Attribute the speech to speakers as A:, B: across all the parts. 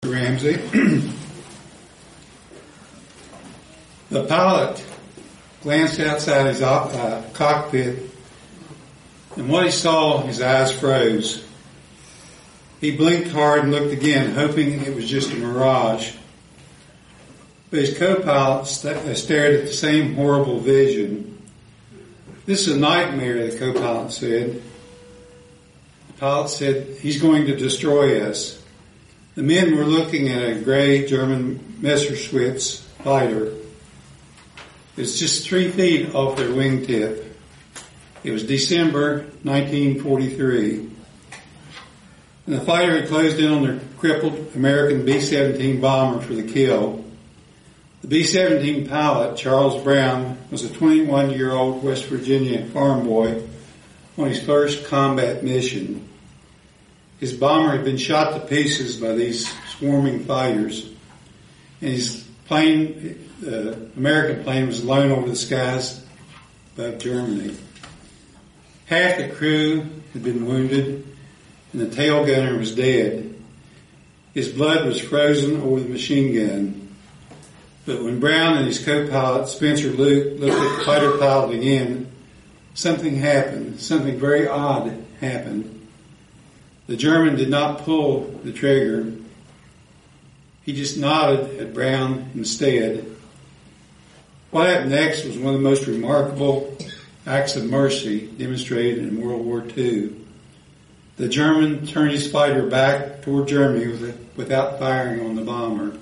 A: Ramsey. The pilot glanced outside his cockpit, and what he saw, his eyes froze. He blinked hard and looked again, hoping it was just a mirage. But his co-pilot stared at the same horrible vision. "This is a nightmare," the co-pilot said. The pilot said, "He's going to destroy us." The men were looking at a gray German Messerschmitt fighter. It was just 3 feet off their wingtip. It was December 1943. And the fighter had closed in on their crippled American B-17 bomber for the kill. The B-17 pilot, Charles Brown, was a 21-year-old West Virginia farm boy on his first combat mission. His bomber had been shot to pieces by these swarming fighters, and his plane, the American plane, was alone over the skies above Germany. Half the crew had been wounded, and the tail gunner was dead. His blood was frozen over the machine gun. But when Brown and his co-pilot, Spencer Luke, looked at the fighter pilot again, something happened. Something very odd happened. The German did not pull the trigger. He just nodded at Brown instead. What happened next was one of the most remarkable acts of mercy demonstrated in World War II. The German turned his fighter back toward Germany without firing on the bomber.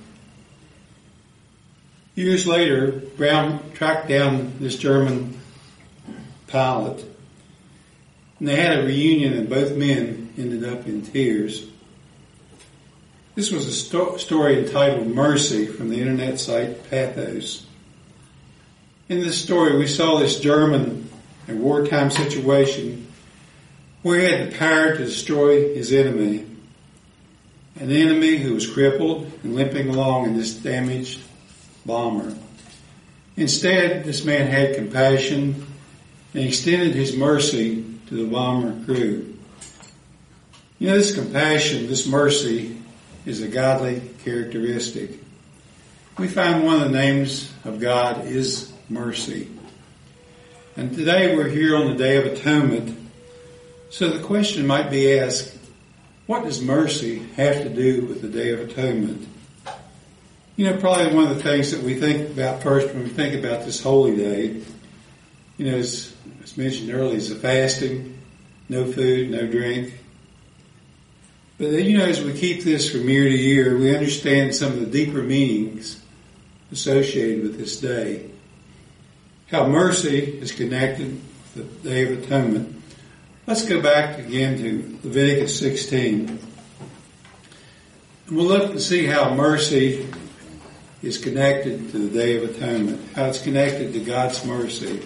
A: Years later, Brown tracked down this German pilot, and they had a reunion, and both men ended up in tears. This was a story entitled Mercy from the internet site Pathos. In this story, we saw this German in a wartime situation where he had the power to destroy his enemy, an enemy who was crippled and limping along in this damaged bomber. Instead, this man had compassion and extended his mercy to the bomber crew. You know, this compassion, this mercy, is a godly characteristic. We find one of the names of God is mercy. And today we're here on the Day of Atonement. So the question might be asked, what does mercy have to do with the Day of Atonement? You know, probably one of the things that we think about first when we think about this holy day, you know, as mentioned earlier, is the fasting, no food, no drink. But then, you know, as we keep this from year to year, we understand some of the deeper meanings associated with this day. How mercy is connected with the Day of Atonement. Let's go back again to Leviticus 16. And we'll look and see how mercy is connected to the Day of Atonement, how it's connected to God's mercy.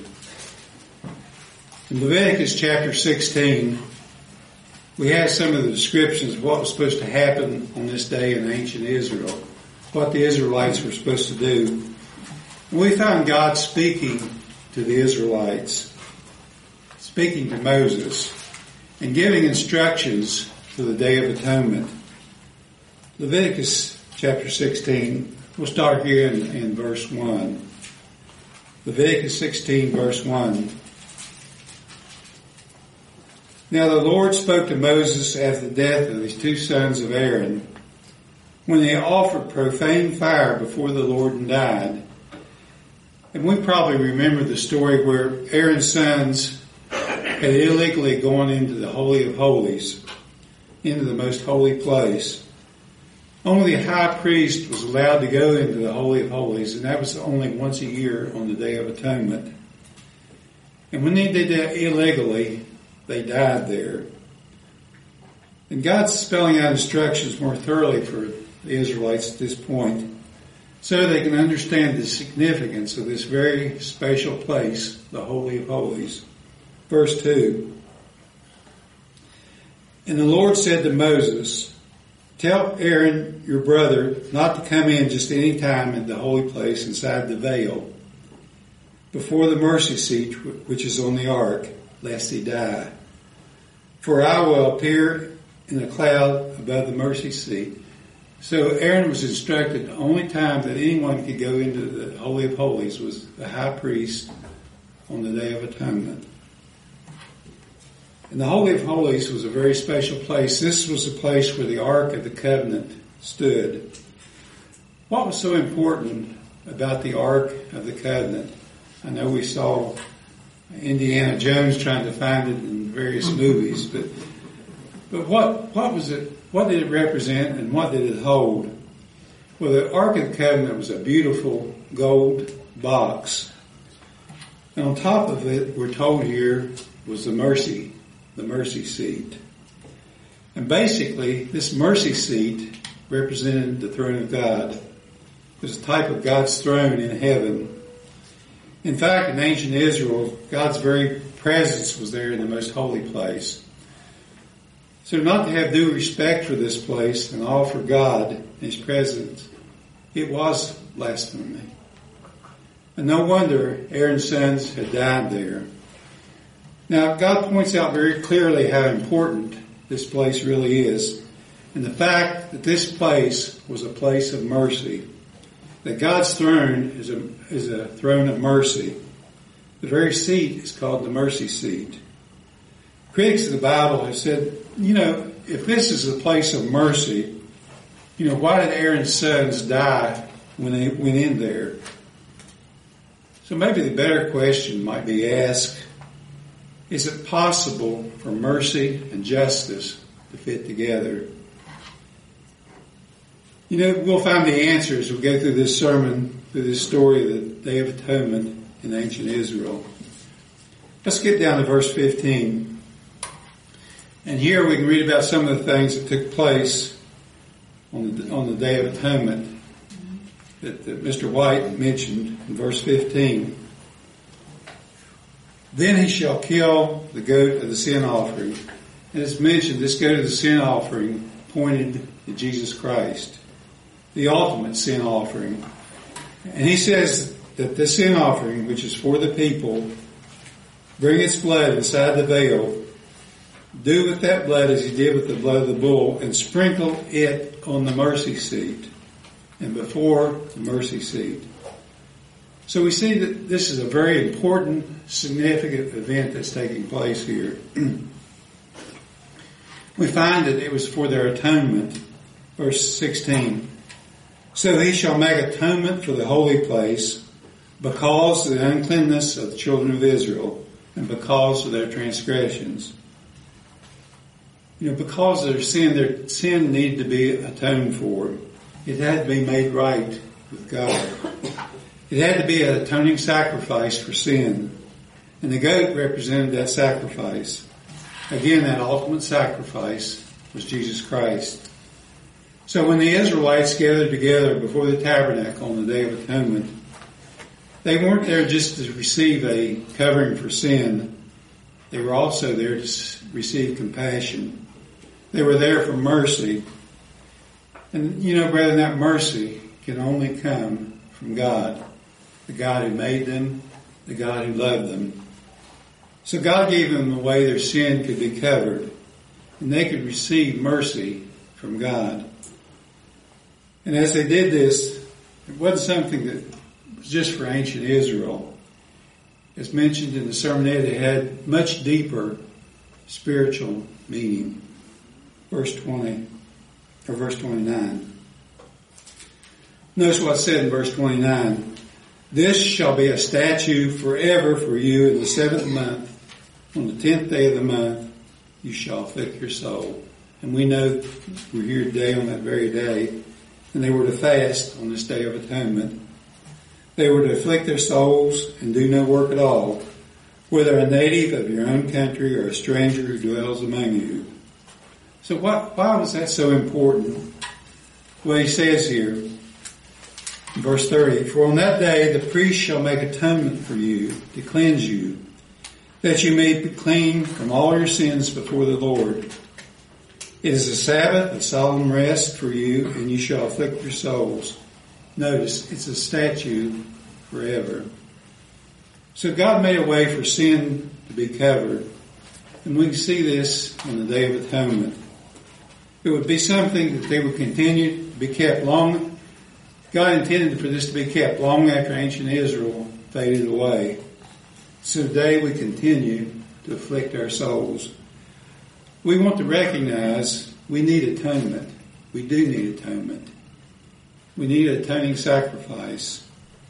A: In Leviticus chapter 16, we have some of the descriptions of what was supposed to happen on this day in ancient Israel, what the Israelites were supposed to do. And we found God speaking to the Israelites, speaking to Moses, and giving instructions for the Day of Atonement. Leviticus chapter 16, we'll start here in verse 1. Leviticus 16, verse 1. Now the Lord spoke to Moses after the death of his 2 sons of Aaron, when they offered profane fire before the Lord and died. And we probably remember the story where Aaron's sons had illegally gone into the Holy of Holies, into the most holy place. Only the high priest was allowed to go into the Holy of Holies, and that was only once a year on the Day of Atonement. And when they did that illegally, they died there. And God's spelling out instructions more thoroughly for the Israelites at this point, so they can understand the significance of this very special place, the Holy of Holies. Verse 2. And the Lord said to Moses, "Tell Aaron, your brother, not to come in just any time in the holy place inside the veil, before the mercy seat which is on the ark, lest he die. For I will appear in a cloud above the mercy seat." So Aaron was instructed the only time that anyone could go into the Holy of Holies was the high priest on the Day of Atonement. And the Holy of Holies was a very special place. This was the place where the Ark of the Covenant stood. What was so important about the Ark of the Covenant? I know we saw Indiana Jones trying to find it in various movies, but what was it? What did it represent and what did it hold? Well, the Ark of the Covenant was a beautiful gold box. And on top of it, we're told here, was the mercy seat. And basically, this mercy seat represented the throne of God. It was a type of God's throne in heaven. In fact, in ancient Israel, God's very presence was there in the most holy place. So not to have due respect for this place and all for God and His presence, it was blasphemy. And no wonder Aaron's sons had died there. Now, God points out very clearly how important this place really is, and the fact that this place was a place of mercy. That God's throne is a throne of mercy. The very seat is called the mercy seat. Critics of the Bible have said, if this is a place of mercy, why did Aaron's sons die when they went in there? So maybe the better question might be asked, is it possible for mercy and justice to fit together? We'll find the answer as we go through this sermon, through this story of the Day of Atonement in ancient Israel. Let's get down to verse 15. And here we can read about some of the things that took place on the Day of Atonement that Mr. White mentioned in verse 15. Then he shall kill the goat of the sin offering. And as mentioned, this goat of the sin offering pointed to Jesus Christ, the ultimate sin offering. And he says that the sin offering, which is for the people, bring its blood inside the veil, do with that blood as he did with the blood of the bull, and sprinkle it on the mercy seat and before the mercy seat. So we see that this is a very important, significant event that's taking place here. We find that it was for their atonement. Verse 16. So he shall make atonement for the holy place because of the uncleanness of the children of Israel and because of their transgressions. Because of their sin needed to be atoned for. It had to be made right with God. It had to be an atoning sacrifice for sin. And the goat represented that sacrifice. Again, that ultimate sacrifice was Jesus Christ. So when the Israelites gathered together before the tabernacle on the Day of Atonement, they weren't there just to receive a covering for sin. They were also there to receive compassion. They were there for mercy. And, brethren, that mercy can only come from God. The God who made them, the God who loved them. So God gave them a way their sin could be covered. And they could receive mercy from God. And as they did this, it wasn't something that was just for ancient Israel. As mentioned in the sermonette, it had much deeper spiritual meaning. Verse 20, or verse 29. Notice what's said in verse 29. This shall be a statute forever for you in the 7th month. On the 10th day of the month, you shall afflict your soul. And we know we're here today on that very day. And they were to fast on this Day of Atonement. They were to afflict their souls and do no work at all, whether a native of your own country or a stranger who dwells among you. So why was that so important? Well, he says here, in verse 30, for on that day the priest shall make atonement for you to cleanse you, that you may be clean from all your sins before the Lord. It is a Sabbath of solemn rest for you, and you shall afflict your souls. Notice, it's a statute forever. So God made a way for sin to be covered. And we can see this on the Day of Atonement. It would be something that they would continue to be kept long. God intended for this to be kept long after ancient Israel faded away. So today we continue to afflict our souls. We want to recognize we need atonement. We do need atonement. We need atoning sacrifice.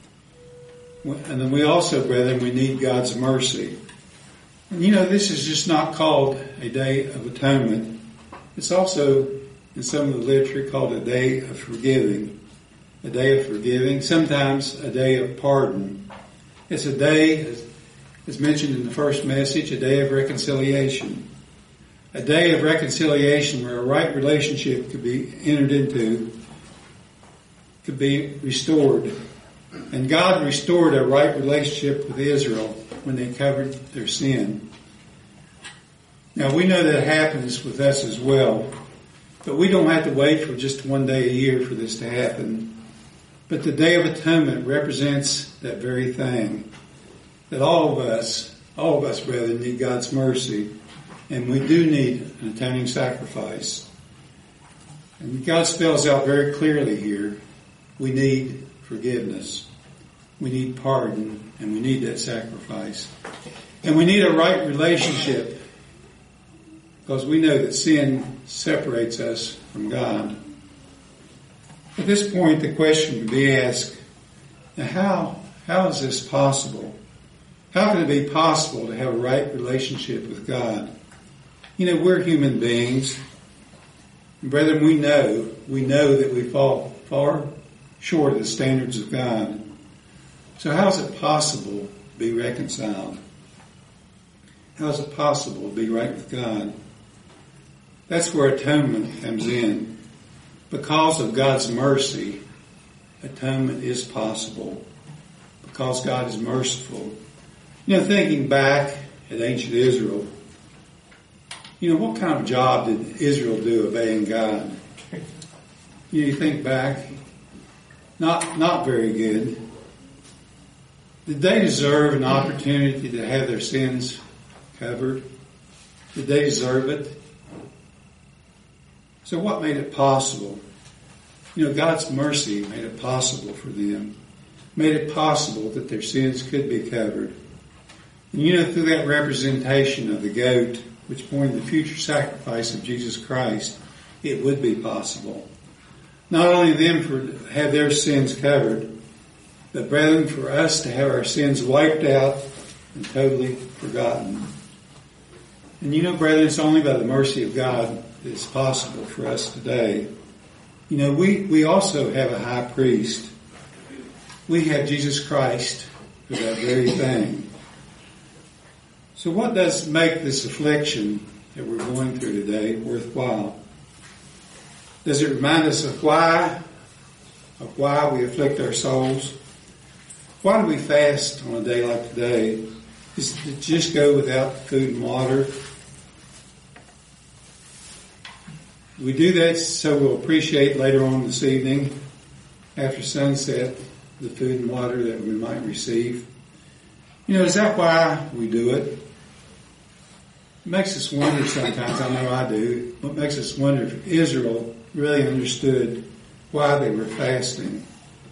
A: And then we also, brethren, we need God's mercy. And this is just not called a day of atonement. It's also, in some of the literature, called a day of forgiving. A day of forgiving, sometimes a day of pardon. It's a day, as mentioned in the first message, a day of reconciliation. A day of reconciliation where a right relationship could be entered into, could be restored. And God restored a right relationship with Israel when they covered their sin. Now we know that happens with us as well, but we don't have to wait for just one day a year for this to happen. But the Day of Atonement represents that very thing, that all of us, brethren, need God's mercy, and we do need an atoning sacrifice. And God spells out very clearly here, we need forgiveness, we need pardon, and we need that sacrifice. And we need a right relationship, because we know that sin separates us from God. At this point, the question would be asked, now how is this possible? How can it be possible to have a right relationship with God? We're human beings. And brethren, we know that we fall far short of the standards of God. So how is it possible to be reconciled? How is it possible to be right with God? That's where atonement comes in. Because of God's mercy, atonement is possible. Because God is merciful. Thinking back at ancient Israel, what kind of job did Israel do obeying God? You think back, not very good. Did they deserve an opportunity to have their sins covered? Did they deserve it? So what made it possible? God's mercy made it possible for them. Made it possible that their sins could be covered. And through that representation of the goat, which pointed the future sacrifice of Jesus Christ, it would be possible. Not only them to have their sins covered, but brethren, for us to have our sins wiped out and totally forgotten. And brethren, it's only by the mercy of God that it's possible for us today. We also have a high priest. We have Jesus Christ for that very thing. So what does make this affliction that we're going through today worthwhile? Does it remind us of why we afflict our souls? Why do we fast on a day like today? Is it just go without food and water? We do that so we'll appreciate later on this evening, after sunset, the food and water that we might receive. Is that why we do it? It makes us wonder sometimes, I know I do, what makes us wonder if Israel really understood why they were fasting.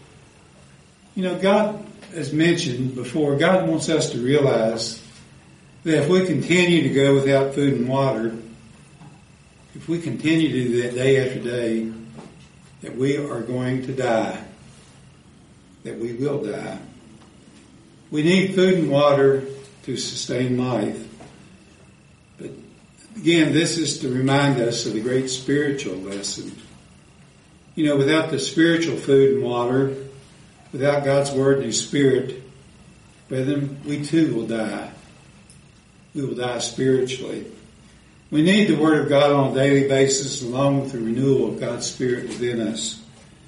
A: God, as mentioned before, God wants us to realize that if we continue to go without food and water, if we continue to do that day after day, that we are going to die. That we will die. We need food and water to sustain life. But again, this is to remind us of the great spiritual lesson. Without the spiritual food and water, without God's Word and His Spirit, brethren, we too will die. We will die spiritually. We need the Word of God on a daily basis along with the renewal of God's Spirit within us.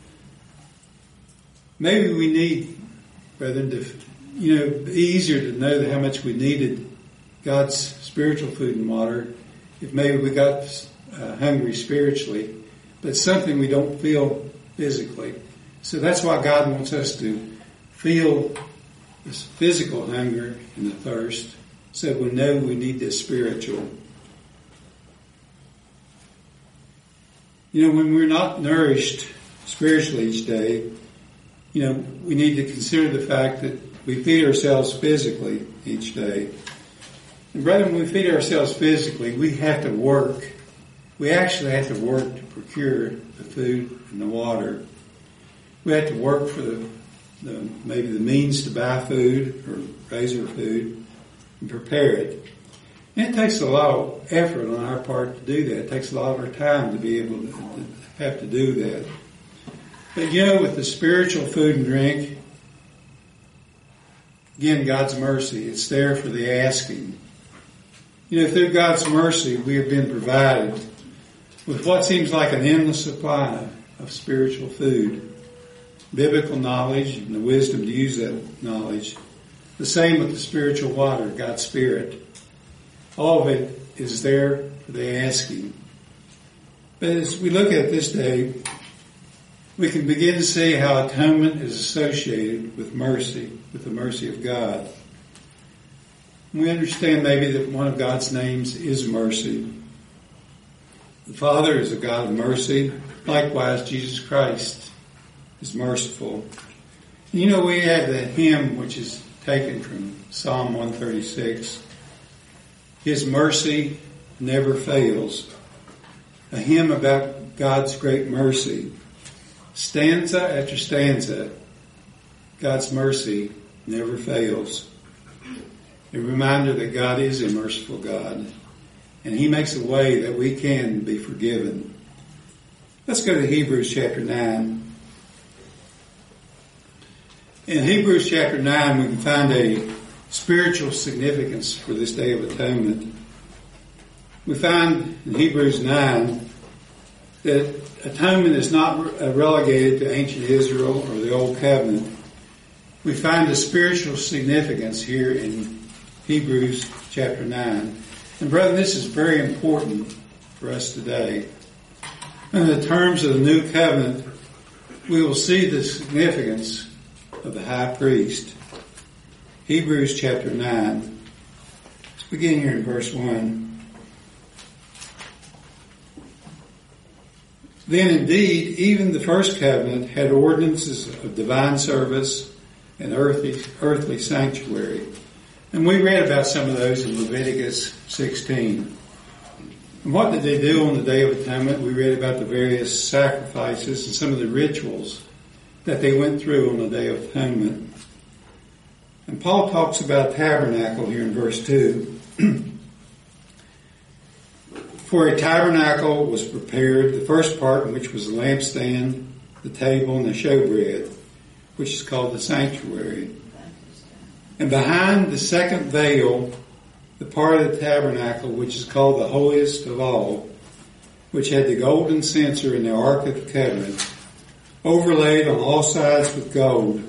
A: Maybe we need, brethren, to, be easier to know how much we needed God's spiritual food and water if maybe we got hungry spiritually, but it's something we don't feel physically. So that's why God wants us to feel this physical hunger and the thirst so we know we need this spiritual. When we're not nourished spiritually each day, we need to consider the fact that we feed ourselves physically each day. And brother, when we feed ourselves physically, we have to work. We actually have to work to procure the food and the water. We have to work for maybe the means to buy food or raise our food and prepare it. And it takes a lot of effort on our part to do that. It takes a lot of our time to be able to have to do that. But with the spiritual food and drink, again, God's mercy, it's there for the asking. Through God's mercy, we have been provided with what seems like an endless supply of spiritual food, biblical knowledge, and the wisdom to use that knowledge. The same with the spiritual water, God's Spirit. All of it is there for the asking. But as we look at this day, we can begin to see how atonement is associated with mercy, with the mercy of God. We understand maybe that one of God's names is mercy. The Father is a God of mercy. Likewise, Jesus Christ is merciful. And we have the hymn which is taken from Psalm 136. His mercy never fails. A hymn about God's great mercy. Stanza after stanza, God's mercy never fails. A reminder that God is a merciful God, and He makes a way that we can be forgiven. Let's go to Hebrews chapter 9. In Hebrews chapter 9, we can find a spiritual significance for this Day of Atonement. We find in Hebrews 9 that atonement is not relegated to ancient Israel or the Old Covenant. We find the spiritual significance here in Hebrews chapter 9. And brethren, this is very important for us today. In the terms of the New Covenant, we will see the significance of the high priest. Hebrews chapter 9. Let's begin here in verse 1. Then indeed, even the first covenant had ordinances of divine service and earthly sanctuary. And we read about some of those in Leviticus 16. And what did they do on the Day of Atonement? We read about the various sacrifices and some of the rituals that they went through on the Day of Atonement. And Paul talks about tabernacle here in verse 2. For a tabernacle was prepared, the first part, which was the lampstand, the table, and the showbread, which is called the sanctuary. And behind the second veil, the part of the tabernacle, which is called the holiest of all, which had the golden censer and the Ark of the Covenant, overlaid on all sides with gold,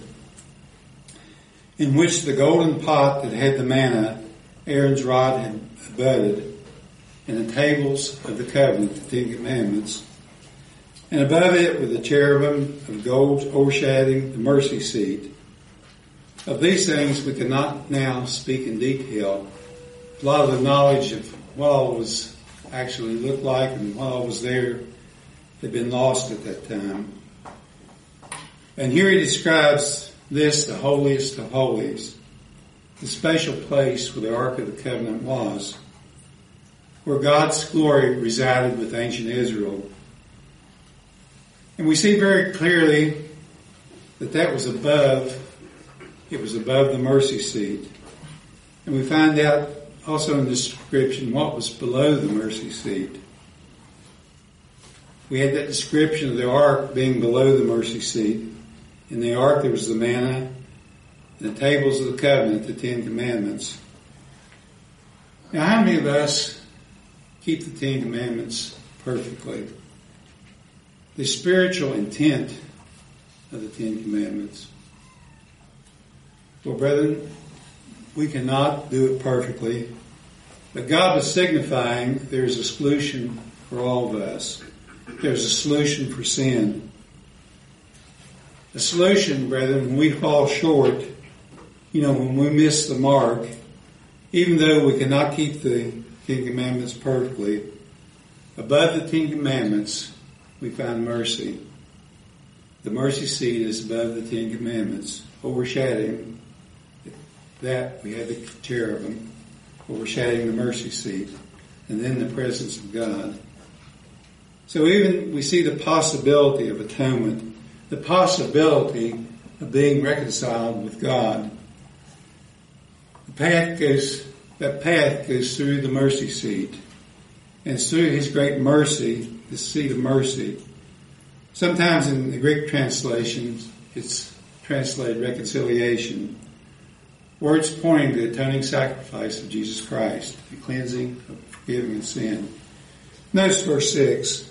A: in which the golden pot that had the manna, Aaron's rod, had budded, and the tables of the covenant, the Ten Commandments. And above it were the cherubim of gold overshadowing the mercy seat. Of these things we cannot now speak in detail. A lot of the knowledge of what all was actually looked like and what all was there had been lost at that time. And here he describes this, the holiest of holies, the special place where the Ark of the Covenant was, where God's glory resided with ancient Israel. And we see very clearly that was above, it was above the mercy seat. And we find out also in the description what was below the mercy seat. We had that description of the ark being below the mercy seat. In the ark there was the manna, and the tables of the covenant, the Ten Commandments. Now how many of us keep the Ten Commandments perfectly? The spiritual intent of the Ten Commandments. Well, brethren, we cannot do it perfectly, but God was signifying there's a solution for all of us. There's a solution for sin. The solution, brethren, when we fall short, when we miss the mark, even though we cannot keep the Ten Commandments perfectly, above the Ten Commandments, we find mercy. The mercy seat is above the Ten Commandments, overshadowing that we have the cherubim, overshadowing the mercy seat, and then the presence of God. So even we see the possibility of atonement, the possibility of being reconciled with God. That path goes through the mercy seat. And it's through His great mercy, the seat of mercy. Sometimes in the Greek translations, it's translated reconciliation. Words pointing to the atoning sacrifice of Jesus Christ, the cleansing of forgiving of sin. Notice verse 6.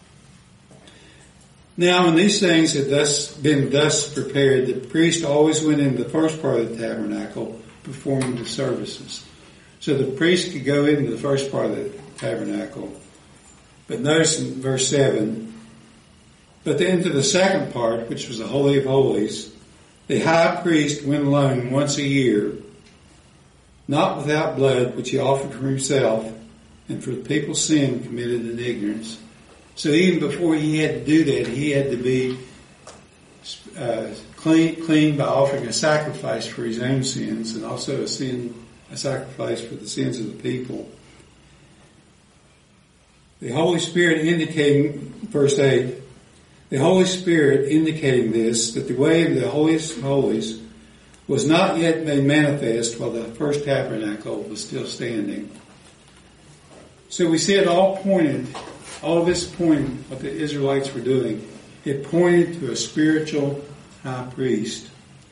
A: Now when these things had been thus prepared, the priest always went into the first part of the tabernacle, performing the services. So the priest could go into the first part of the tabernacle. But notice in verse 7, but then to the second part, which was the Holy of Holies, the high priest went alone once a year, not without blood, which he offered for himself, and for the people's sin committed in ignorance. So even before he had to do that, he had to be clean by offering a sacrifice for his own sins, and also a sacrifice for the sins of the people. The Holy Spirit indicating, verse 8, the Holy Spirit indicating this, that the way of the Holiest of Holies was not yet made manifest while the first tabernacle was still standing. So we see it all of this pointed, what the Israelites were doing. It pointed to a spiritual high priest.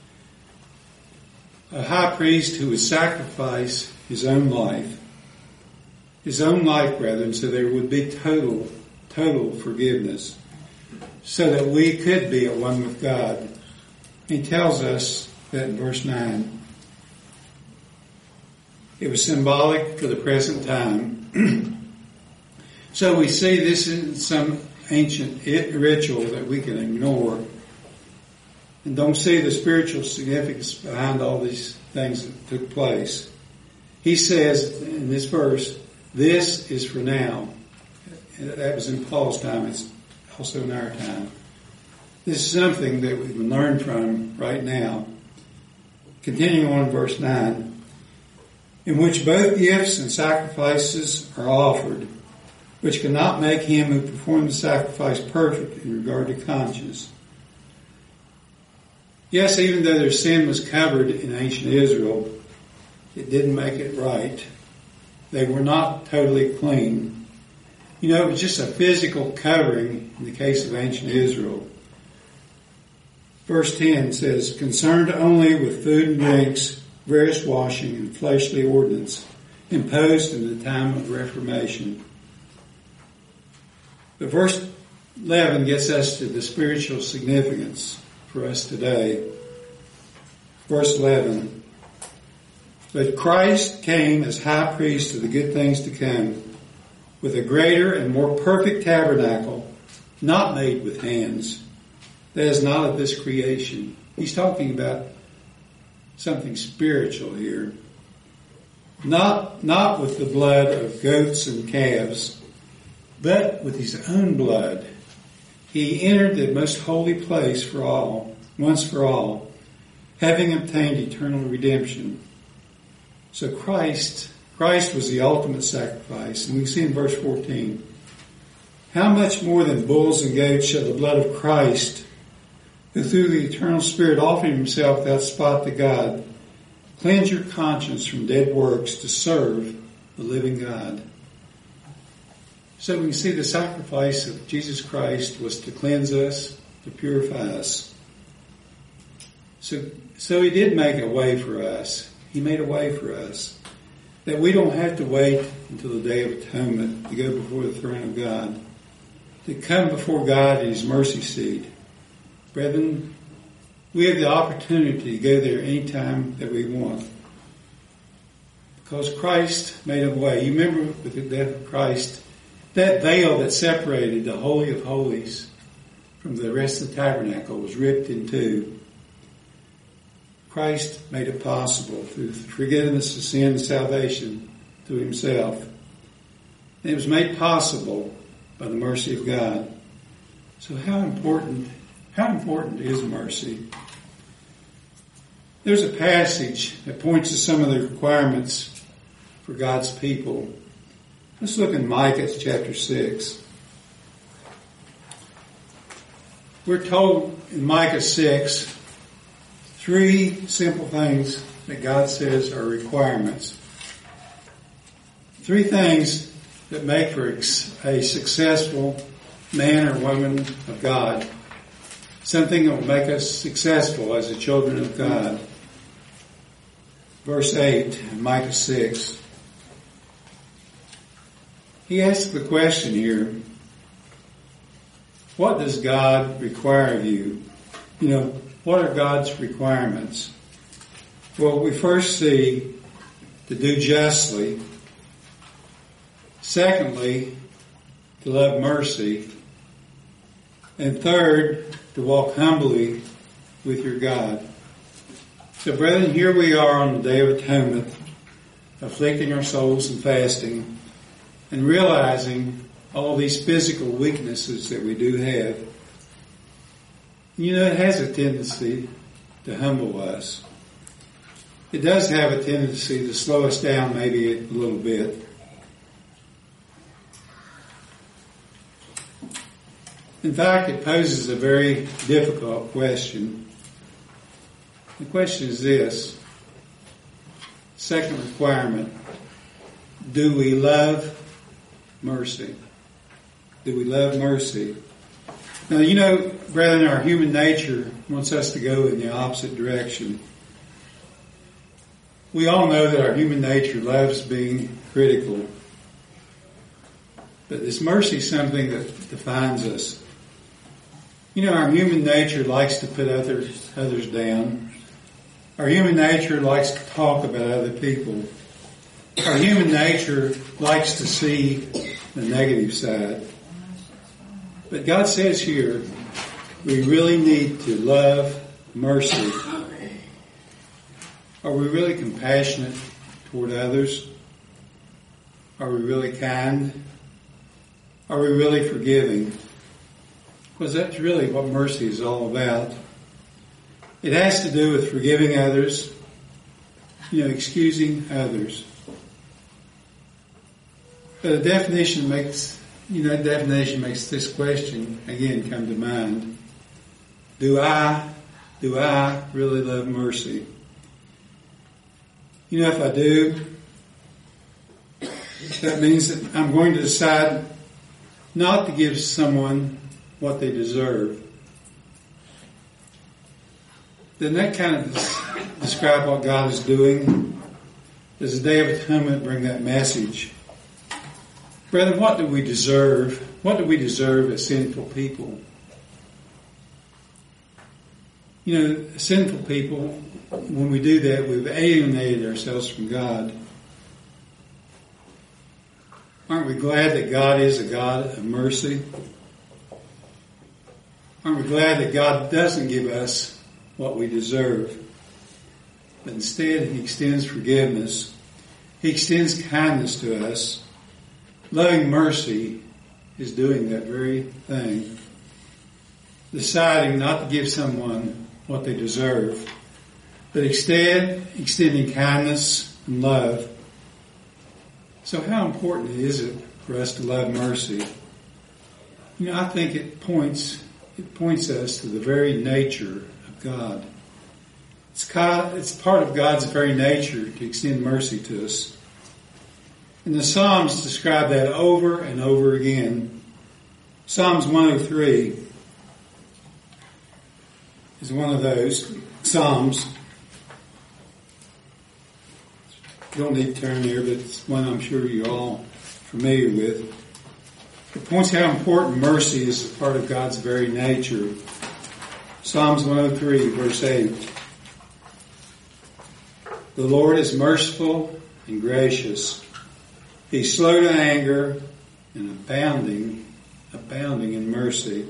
A: A high priest who would sacrifice his own life, and so there would be total forgiveness, so that we could be at one with God. He tells us that in verse 9. It was symbolic for the present time. So we see this in some ancient ritual that we can ignore and don't see the spiritual significance behind all these things that took place. He says in this verse, this is for now. And that was in Paul's time. It's also in our time. This is something that we can learn from right now. Continuing on in verse 9, in which both gifts and sacrifices are offered, which cannot make him who performed the sacrifice perfect in regard to conscience. Yes, even though their sin was covered in ancient Israel, it didn't make it right. They were not totally clean. It was just a physical covering in the case of ancient Israel. Verse 10 says, concerned only with food and drinks, various washing, and fleshly ordinance, imposed in the time of Reformation. But verse 11 gets us to the spiritual significance for us today. Verse 11, but Christ came as high priest of the good things to come, with a greater and more perfect tabernacle, not made with hands, that is not of this creation. He's talking about something spiritual here. Not with the blood of goats and calves, but with his own blood. He entered the most holy place for all, once for all, having obtained eternal redemption. So Christ was the ultimate sacrifice. And we see in verse 14, how much more than bulls and goats shall the blood of Christ, who through the eternal Spirit offered himself without spot to God, cleanse your conscience from dead works to serve the living God. So we see the sacrifice of Jesus Christ was to cleanse us, to purify us. So he did make a way for us. He made a way for us. That we don't have to wait until the Day of Atonement to go before the throne of God. To come before God in His mercy seat. Brethren, we have the opportunity to go there anytime that we want. Because Christ made a way. You remember with the death of Christ, that veil that separated the Holy of Holies from the rest of the tabernacle was ripped in two. Christ made it possible through forgiveness of sin and salvation through Himself. And it was made possible by the mercy of God. So how important How important is mercy? There's a passage that points to some of the requirements for God's people. Let's look in Micah chapter 6. We're told in Micah 6, 3 simple things that God says are requirements. 3 things that make for a successful man or woman of God. Something that will make us successful as the children of God. Verse 8, Micah 6. He asks the question here, what does God require of you? What are God's requirements? Well, we first see to do justly. Secondly, to love mercy. And third, to walk humbly with your God. So brethren, here we are on the Day of Atonement, afflicting our souls and fasting, and realizing all these physical weaknesses that we do have. It has a tendency to humble us. It does have a tendency to slow us down maybe a little bit. In fact, it poses a very difficult question. The question is this. Second requirement. Do we love mercy? Do we love mercy? Now, brethren, our human nature wants us to go in the opposite direction. We all know that our human nature loves being critical. But this mercy is something that defines us. Our human nature likes to put others down. Our human nature likes to talk about other people. Our human nature likes to see the negative side. But God says here, we really need to love mercy. Are we really compassionate toward others? Are we really kind? Are we really forgiving? Because that's really what mercy is all about. It has to do with forgiving others, excusing others. But the definition makes this question again come to mind. Do I really love mercy? If I do, that means that I'm going to decide not to give someone what they deserve. Then that kind of describe what God is doing. Does the Day of Atonement bring that message? Brethren, what do we deserve? What do we deserve as sinful people? Sinful people, when we do that, we've alienated ourselves from God. Aren't we glad that God is a God of mercy? Aren't we glad that God doesn't give us what we deserve, but instead He extends forgiveness. He extends kindness to us. Loving mercy is doing that very thing. Deciding not to give someone what they deserve, but instead extending kindness and love. So how important is it for us to love mercy? I think it points us to the very nature of God. It's part of God's very nature to extend mercy to us. And the Psalms describe that over and over again. Psalms 103 is one of those Psalms. You don't need to turn here, but it's one I'm sure you're all familiar with. It points how important mercy is a part of God's very nature. Psalms 103, verse 8. The Lord is merciful and gracious. He's slow to anger and abounding in mercy.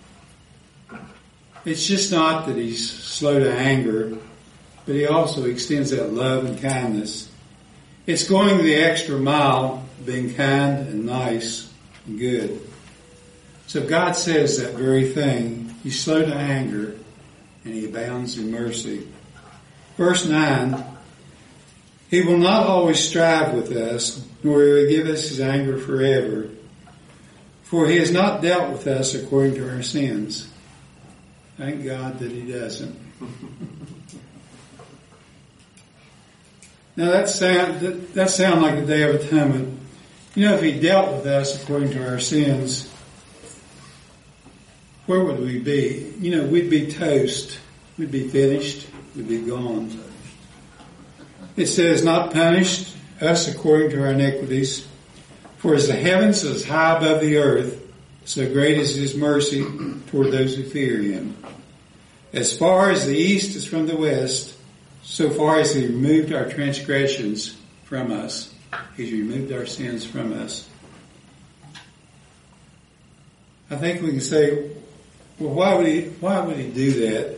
A: It's just not that He's slow to anger, but He also extends that love and kindness. It's going the extra mile, being kind and nice and good. So God says that very thing He's slow to anger, and he abounds in mercy. Verse 9, he will not always strive with us, nor will he give us his anger forever. For he has not dealt with us according to our sins. Thank God that he doesn't. Now that sound like the Day of Atonement. You know, if he dealt with us according to our sins, where would we be? You know, we'd be toast. We'd be finished. We'd be gone. It says, not punished us according to our iniquities. For as the heavens is high above the earth, so great is his mercy toward those who fear him. As far as the east is from the west, so far as he removed our transgressions from us. He's removed our sins from us. I think we can say, well, why would he do that?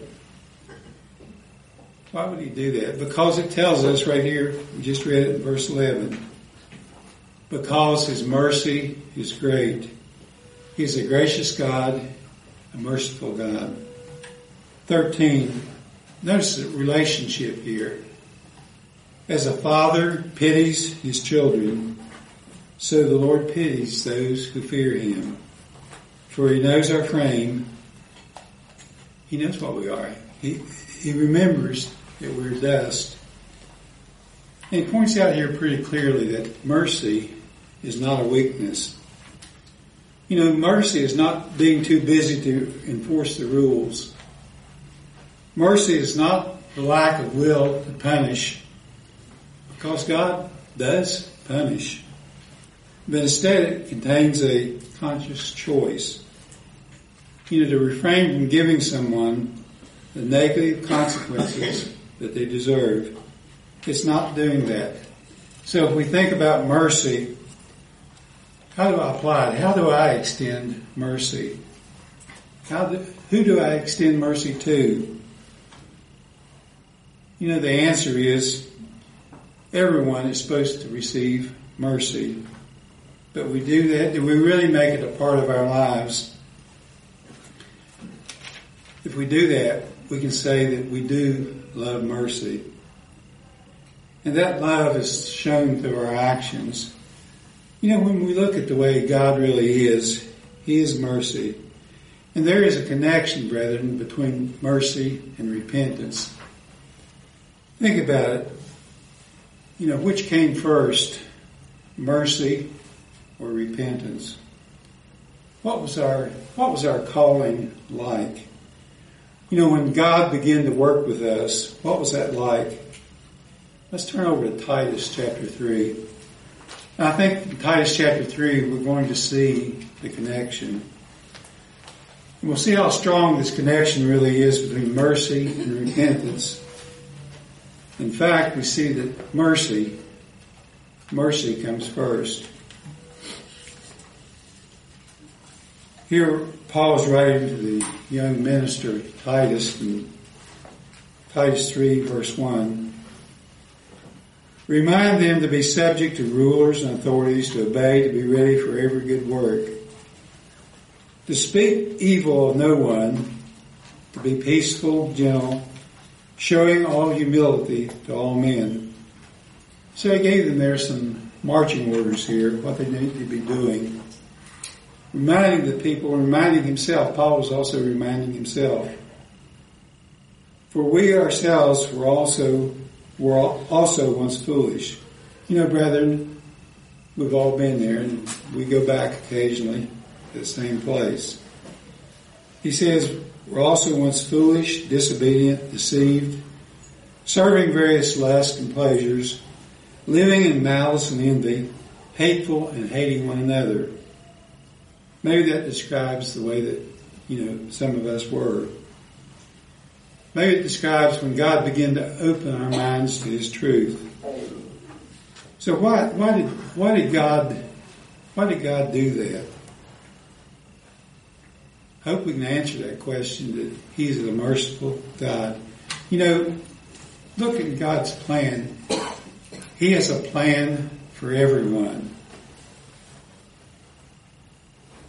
A: Why would he do that? Because it tells us right here, we just read it in verse 11. Because his mercy is great. He's a gracious God, a merciful God. 13. Notice the relationship here. As a father pities his children, so the Lord pities those who fear him. For he knows our frame. He knows what we are. He remembers that we're dust. And he points out here pretty clearly that mercy is not a weakness. You know, mercy is not being too busy to enforce the rules. Mercy is not the lack of will to punish, because God does punish. But instead it contains a conscious choice. You know, to refrain from giving someone the negative consequences that they deserve. It's not doing that. So if we think about mercy, how do I apply it? How do I extend mercy? Who do I extend mercy to? You know, the answer is everyone is supposed to receive mercy. But we do that. Do we really make it a part of our lives? If we do that, we can say that we do love mercy. And that love is shown through our actions. You know, when we look at the way God really is, he is mercy. And there is a connection, brethren, between mercy and repentance. Think about it. You know, which came first, mercy or repentance? What was our calling like? You know, when God began to work with us, what was that like? Let's turn over to Titus chapter 3. And I think in Titus chapter 3 we're going to see the connection. And we'll see how strong this connection really is between mercy and repentance. In fact, we see that mercy comes first. Here, Paul is writing to the young minister, Titus, in Titus 3, verse 1. Remind them to be subject to rulers and authorities, to obey, to be ready for every good work, to speak evil of no one, to be peaceful, gentle, showing all humility to all men. So he gave them there some marching orders here, what they need to be doing. Reminding the people, reminding himself. Paul was also reminding himself. For we ourselves were also once foolish. You know, brethren, we've all been there, and we go back occasionally to the same place. He says, we're also once foolish, disobedient, deceived, serving various lusts and pleasures, living in malice and envy, hateful and hating one another. Maybe that describes the way that, you know, some of us were. Maybe it describes when God began to open our minds to his truth. So why did God do that? I hope we can answer that question, that he's a merciful God. You know, look at God's plan. He has a plan for everyone.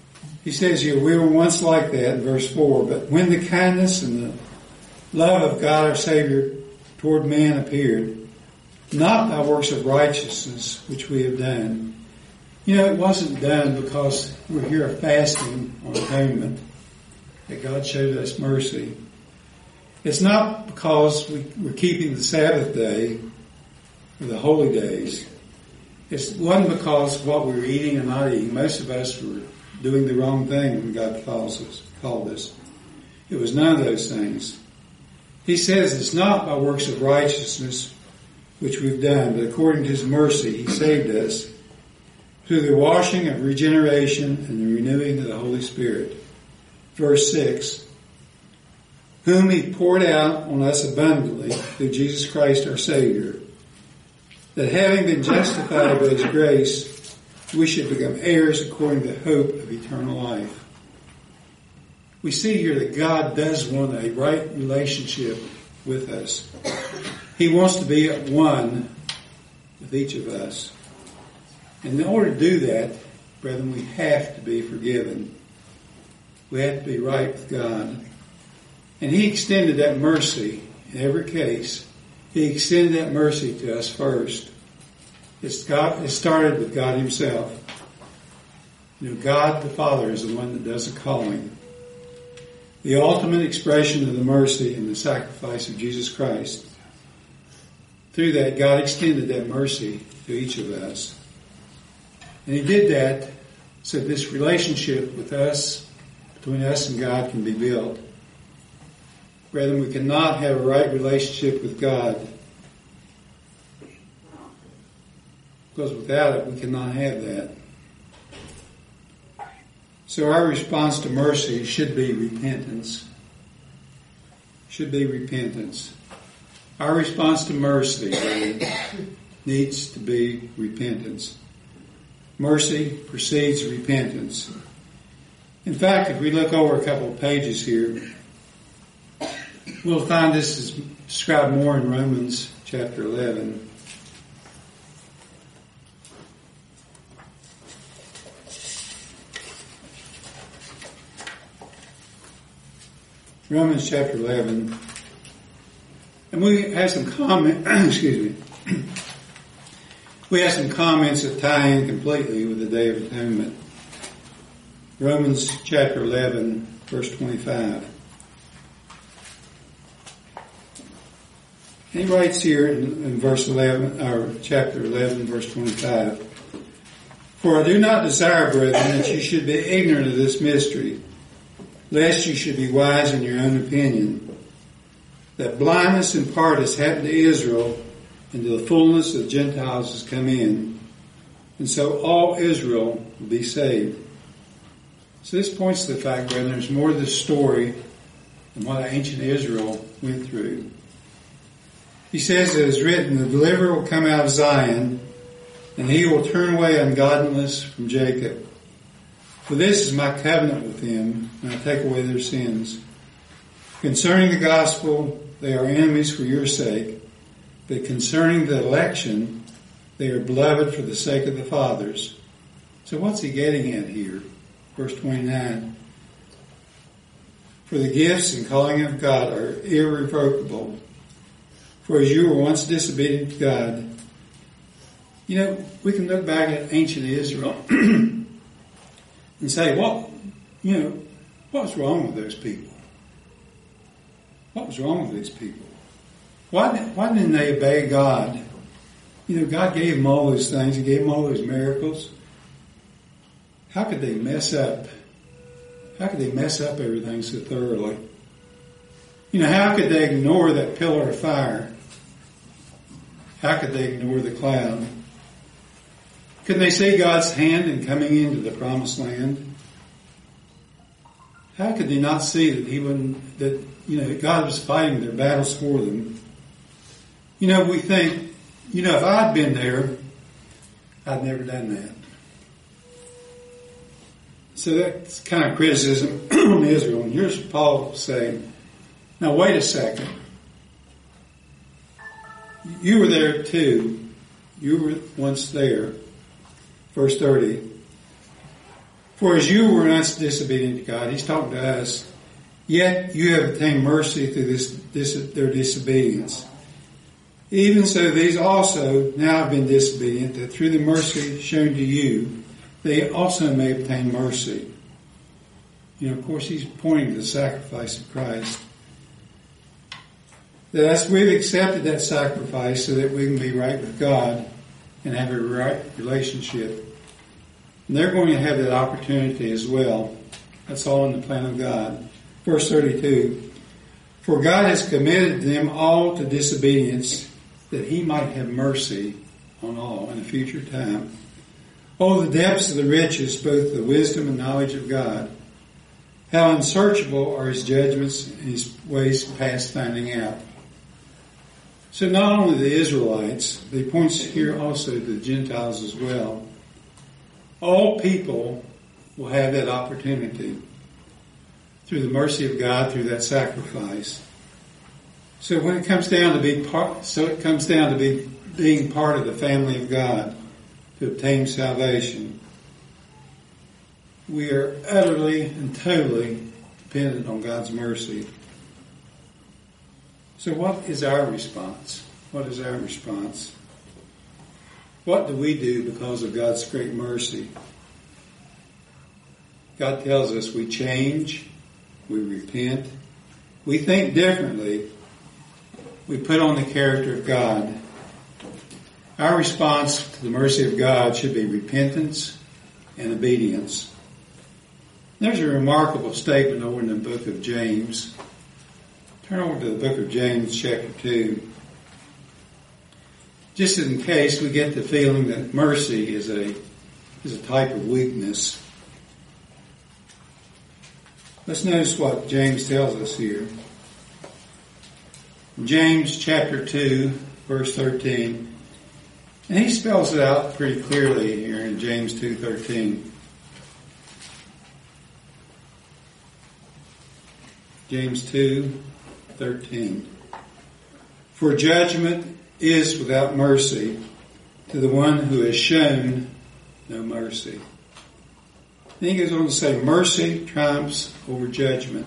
A: He says here, we were once like that in verse 4, but when the kindness and the love of God our Savior toward man appeared, not by works of righteousness which we have done. It wasn't done because we're here fasting on atonement, that God showed us mercy. It's not because we're keeping the Sabbath day or the holy days. It wasn't because of what we were eating or not eating. Most of us were doing the wrong thing when God called us. It was none of those things. He says it's not by works of righteousness which we've done, but according to His mercy He saved us through the washing of regeneration and the renewing of the Holy Spirit. Verse 6, whom He poured out on us abundantly through Jesus Christ our Savior, that having been justified by His grace, we should become heirs according to the hope of eternal life. We see here that God does want a right relationship with us. He wants to be at one with each of us. And in order to do that, brethren, we have to be forgiven. We have to be right with God. And He extended that mercy in every case. He extended that mercy to us first. It started with God Himself. God the Father is the one that does the calling. The ultimate expression of the mercy and the sacrifice of Jesus Christ. Through that, God extended that mercy to each of us. And He did that so this relationship with us, between us and God, can be built. Brethren, we cannot have a right relationship with God, because without it, we cannot have that. So our response to mercy should be repentance. Should be repentance. Our response to mercy needs to be repentance. Mercy precedes repentance. In fact, if we look over a couple of pages here, we'll find this is described more in Romans chapter 11. Romans chapter 11. And we have some we have some comments that tie in completely with the Day of Atonement. Romans chapter 11, verse 25. He writes here in verse 11, or chapter 11, verse 25. For I do not desire, brethren, that you should be ignorant of this mystery, lest you should be wise in your own opinion, that blindness in part has happened to Israel, and the fullness of Gentiles has come in, and so all Israel will be saved. So this points to the fact, brethren, there's more to this story than what ancient Israel went through. He says it is written, the deliverer will come out of Zion, and He will turn away ungodliness from Jacob. For this is my covenant with them, and I take away their sins. Concerning the gospel, they are enemies for your sake, but concerning the election, they are beloved for the sake of the fathers. So what's he getting at here? Verse 29. For the gifts and calling of God are irrevocable. For as you were once disobedient to God, we can look back at ancient Israel and say, what was wrong with those people? What was wrong with these people? Why didn't they obey God? God gave them all those things. He gave them all those miracles. How could they mess up? How could they mess up everything so thoroughly? How could they ignore that pillar of fire? How could they ignore the cloud? Couldn't they see God's hand in coming into the promised land? How could they not see that God was fighting their battles for them? We think, if I'd been there, I'd never done that. So that's kind of criticism on Israel. And here's Paul saying, now wait a second. You were there too. You were once there. Verse 30. For as you were once disobedient to God, he's talking to us, yet you have obtained mercy through their disobedience. Even so, these also now have been disobedient, that through the mercy shown to you, they also may obtain mercy. Of course, he's pointing to the sacrifice of Christ. That as we've accepted that sacrifice so that we can be right with God and have a right relationship, and they're going to have that opportunity as well. That's all in the plan of God. Verse 32, for God has committed them all to disobedience, that he might have mercy on all in a future time. Oh, the depths of the riches, both the wisdom and knowledge of God. How unsearchable are his judgments and his ways past finding out. So not only the Israelites, but he points here also to the Gentiles as well. All people will have that opportunity through the mercy of God, through that sacrifice. So when it comes down to being part of the family of God to obtain salvation, we are utterly and totally dependent on God's mercy. So what is our response? What is our response? What do we do because of God's great mercy? God tells us we change, we repent, we think differently, we put on the character of God. Our response to the mercy of God should be repentance and obedience. There's a remarkable statement over in the book of James. Turn over to the book of James, chapter 2. Just in case we get the feeling that mercy is a type of weakness. Let's notice what James tells us here. James chapter 2, verse 13. And he spells it out pretty clearly here in James 2:13. James 2:13. For judgment is without mercy to the one who has shown no mercy. Then he goes on to say, mercy triumphs over judgment.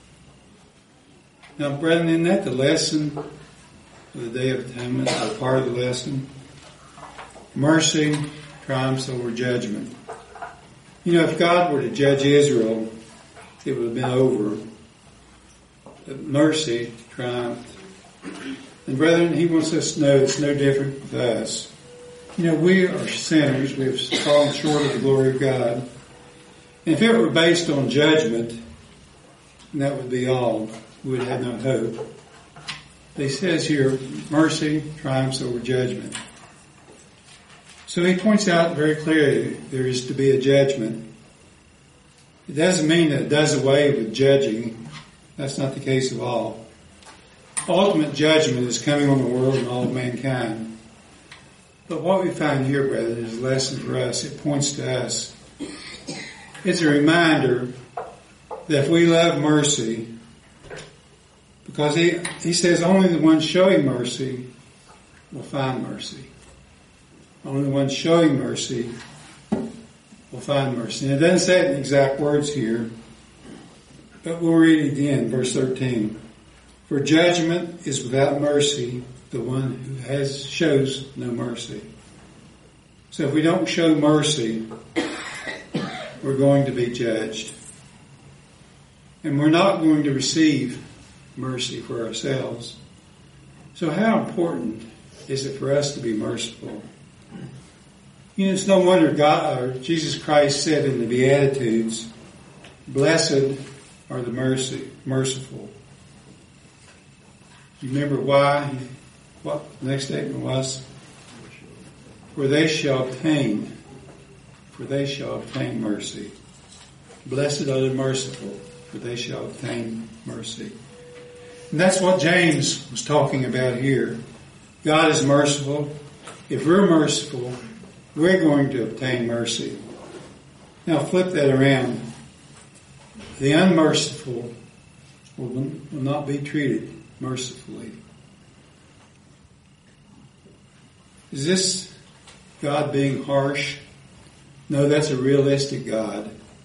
A: Now, brethren, isn't that the lesson of the Day of Atonement, or part of the lesson? Mercy triumphs over judgment. If God were to judge Israel, it would have been over. But mercy triumphed. And brethren, he wants us to know it's no different with us. We are sinners. We have fallen short of the glory of God. And if it were based on judgment, that would be all. We would have no hope. He says here, mercy triumphs over judgment. So he points out very clearly there is to be a judgment. It doesn't mean that it does away with judging. That's not the case at all. Ultimate judgment is coming on the world and all of mankind. But what we find here, brethren, is a lesson for us. It points to us. It's a reminder that if we love mercy, because he says only the one showing mercy will find mercy. Only the one showing mercy will find mercy. And it doesn't say it in exact words here, but we'll read it again, verse 13. For judgment is without mercy, the one who shows no mercy. So if we don't show mercy, we're going to be judged. And we're not going to receive mercy for ourselves. So how important is it for us to be merciful? It's no wonder Jesus Christ said in the Beatitudes, blessed are the merciful. You remember why? What the next statement was? For they shall obtain mercy. Blessed are the merciful, for they shall obtain mercy. And that's what James was talking about here. God is merciful. If we're merciful, we're going to obtain mercy. Now flip that around. The unmerciful will not be treated mercifully. Is this God being harsh? No, that's a realistic God.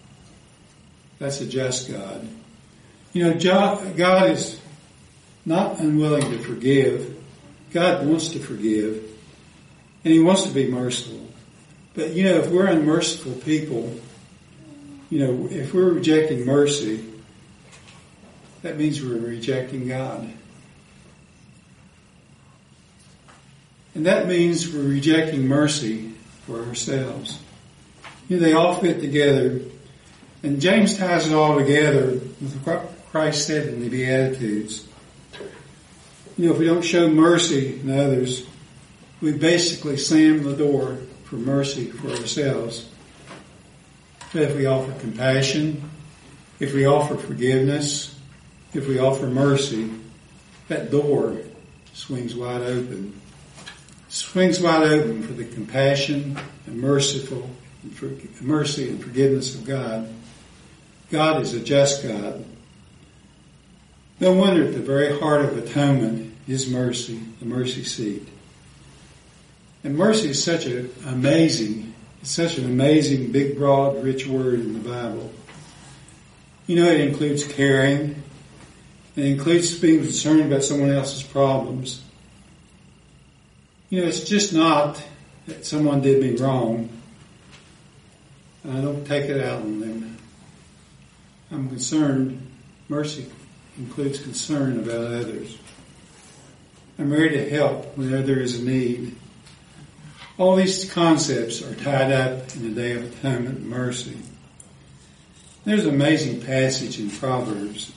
A: That's a just God. You know, God is not unwilling to forgive. God wants to forgive. And He wants to be merciful. But, you know, if we're unmerciful people, you know, if we're rejecting mercy, that means we're rejecting God. And that means we're rejecting mercy for ourselves. You know, they all fit together. And James ties it all together with what Christ said in the Beatitudes. You know, if we don't show mercy in others, we basically slam the door for mercy for ourselves. But if we offer compassion, if we offer forgiveness, if we offer mercy, that door swings wide open. Swings wide open for the compassion and mercy and forgiveness of God. God is a just God. No wonder at the very heart of atonement is mercy, the mercy seat. And mercy is such an amazing, big, broad, rich word in the Bible. You know, it includes caring. It includes being concerned about someone else's problems. You know, it's just not that someone did me wrong. I don't take it out on them. I'm concerned. Mercy includes concern about others. I'm ready to help whenever there is a need. All these concepts are tied up in the Day of Atonement and mercy. There's an amazing passage in Proverbs.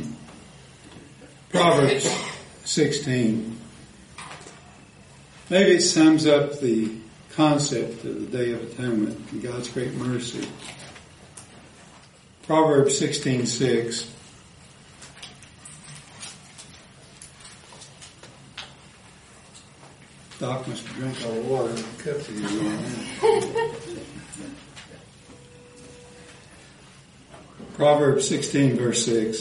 A: Proverbs 16. Maybe it sums up the concept of the Day of Atonement and God's great mercy. Proverbs 16:6. Doc must drink all the water in the cup that you're going. Proverbs 16, verse 6.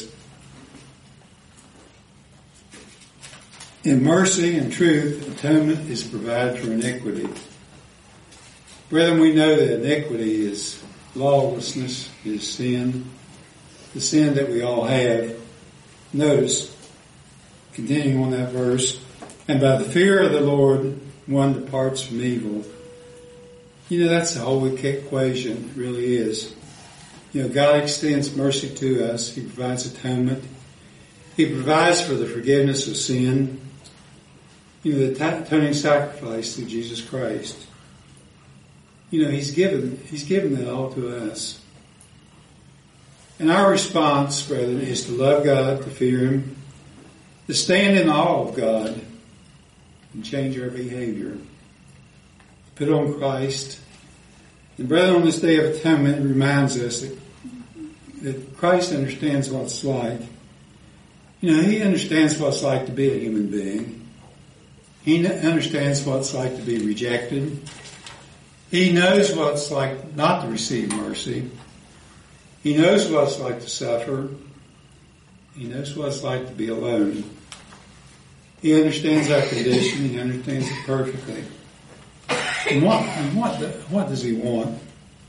A: In mercy and truth, atonement is provided for iniquity. Brethren, we know that iniquity is lawlessness, is sin, the sin that we all have. Notice, continuing on that verse, and by the fear of the Lord, one departs from evil. You know, that's the whole equation. It really is. You know, God extends mercy to us. He provides atonement. He provides for the forgiveness of sin. You know, the atoning sacrifice through Jesus Christ. You know, He's given that all to us. And our response, brethren, is to love God, to fear Him, to stand in awe of God, and change our behavior. Put on Christ. And brethren, on this Day of Atonement, it reminds us that Christ understands what it's like. You know, He understands what it's like to be a human being. He understands what it's like to be rejected. He knows what it's like not to receive mercy. He knows what it's like to suffer. He knows what it's like to be alone. He understands our condition. He understands it perfectly. And what does He want?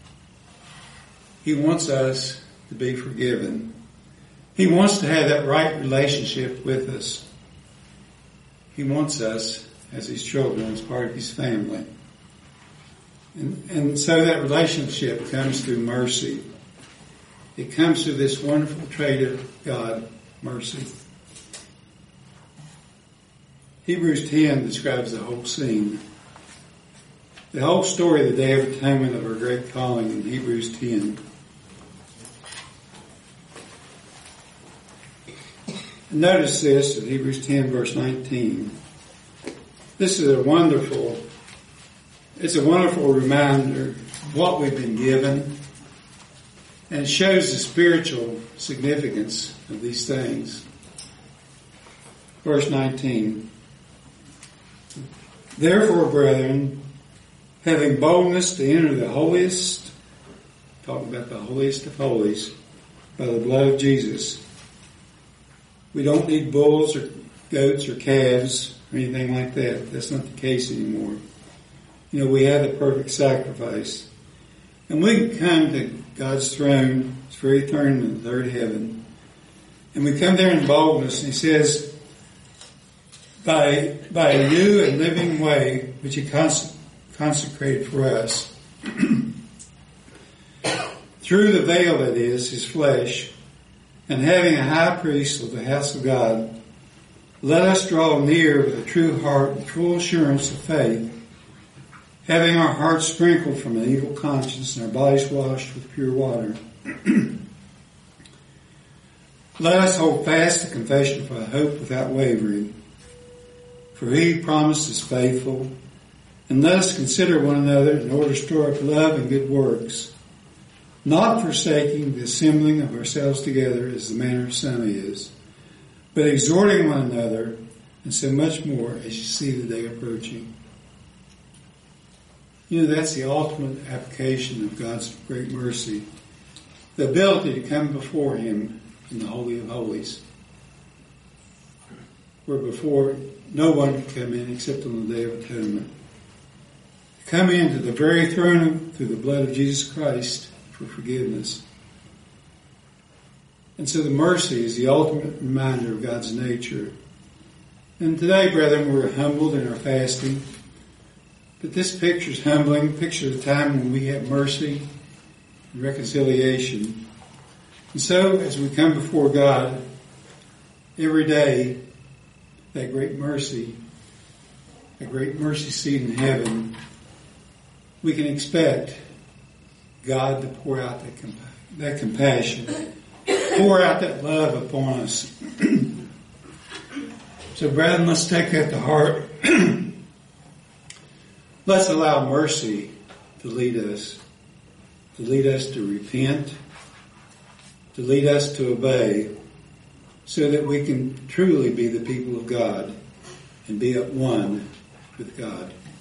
A: He wants us to be forgiven. He wants to have that right relationship with us. He wants us as His children, as part of His family. And so that relationship comes through mercy. It comes through this wonderful trait of God, mercy. Hebrews 10 describes the whole scene. The whole story of the Day of Atonement of our great calling in Hebrews 10. And notice this in Hebrews 10 verse 19. This is a wonderful reminder of what we've been given. And it shows the spiritual significance of these things. Verse 19. Therefore, brethren, having boldness to enter the holiest, talking about the holiest of holies, by the blood of Jesus. We don't need bulls or goats or calves or anything like that. That's not the case anymore. You know, we have the perfect sacrifice. And we can come to God's throne, His very throne in the third heaven. And we come there in boldness, and He says, by a new and living way which He consecrated for us, through the veil that is, His flesh, and having a high priest of the house of God, let us draw near with a true heart and full assurance of faith, having our hearts sprinkled from an evil conscience and our bodies washed with pure water. Let us hold fast the confession of our hope without wavering, for He who promised is faithful. And let us consider one another in order to store up love and good works, not forsaking the assembling of ourselves together as the manner of some is, but exhorting one another, and so much more as you see the day approaching. You know, that's the ultimate application of God's great mercy. The ability to come before Him in the Holy of Holies, where before no one could come in except on the Day of Atonement. Come into the very throne through the blood of Jesus Christ for forgiveness. And so the mercy is the ultimate reminder of God's nature. And today, brethren, we're humbled in our fasting. But this picture is humbling, a picture of the time when we have mercy and reconciliation. And so, as we come before God every day, that great mercy seat in heaven, we can expect God to pour out that compassion, pour out that love upon us. So, brethren, let's take that to heart. Let's allow mercy to lead us to repent, to lead us to obey, so that we can truly be the people of God and be at one with God.